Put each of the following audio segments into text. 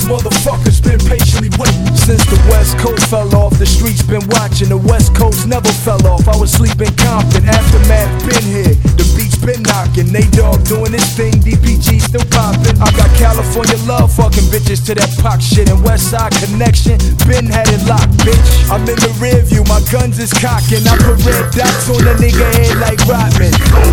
motherfuckers been patiently waiting. Since the West Coast fell off, the streets been watching. The West Coast never fell off. I was sleeping Compton, Aftermath been here. The beats been knocking. Nate Dogg doing his thing, DPG still popping. I got California love, fucking bitches to that Pac shit. And West Side Connection, been had it locked, bitch. I'm in the rear view, my guns is cocking. I put red dots on the nigga head like Rodman.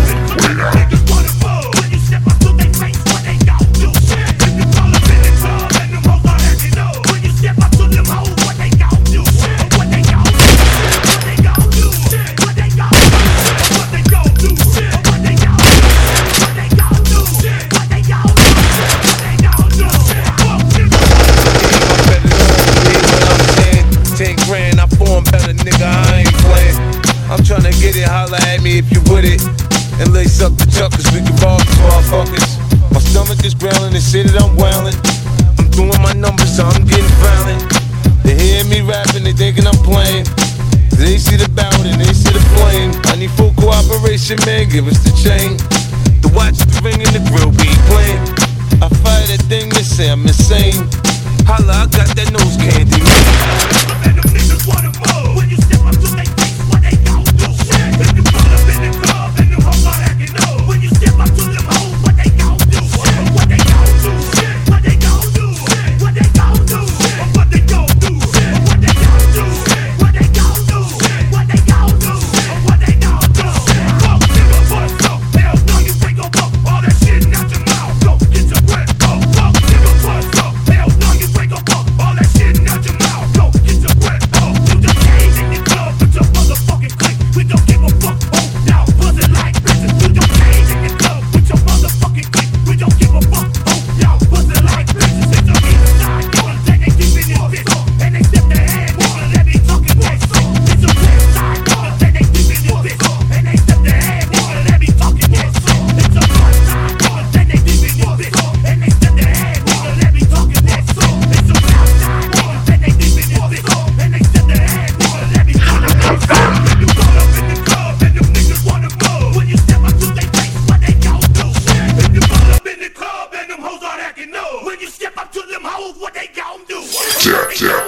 I'm tryna get it, holla at me if you with it. And lace up the chuck, cause we can ball these motherfuckers. My stomach is growling, they say that I'm wailing. I'm doing my numbers, so I'm getting violent. They hear me rapping, they thinking I'm playing. They see the bout and they see the flame. I need full cooperation, man, give us the chain. The watch be ringing, the grill be playing. I fire that thing, they say I'm insane. Holla, I got that nose candy, man. And them niggas wanna move. When you step up to their face, what they gon' do? If you pull up in the club and them hoes are acting up. When you step up to them hoes, what they gon' do? What they gon' do? What they gon' do? What they gon' do? What they gon' do? What they gon' do? What they gon' do? What they gon' do? What they gon' do? Fuck nigga, what's up? Hell no, you ain't gon' fuck all that shit out your mouth. Go get your breath up. Fuck nigga, what's up? Hell no, you ain't gon' fuck all that shit out your mouth. Go get your breath up. You just came in the club with your motherfucking clique. We don't give a fuck. Oh, now buzzing like bitches. You just came in the club with your motherfucking clique. We don't give a fuck. Oh, now buzzing like bitches. It's a east side. Wanna take they deep in this bitch. And they step their hand. Wanna let me talking that shit. It's a west side. Wanna take they deep in this bitch. And they step their hand. Wanna let me talking that shit. It's a north side. Wanna take they deep in this bitch. And they step their hand. Wanna let me talking that shit. It's a south side. Wanna take they deep in this bitch. And they step their hand. Wanna let me talking that shit. If you roll up in the club and them niggas wanna move. When you step up to their face, what they gon' do? If you roll up in the club and them hoes are acting up. When you step up to them hoes, what they gon' do?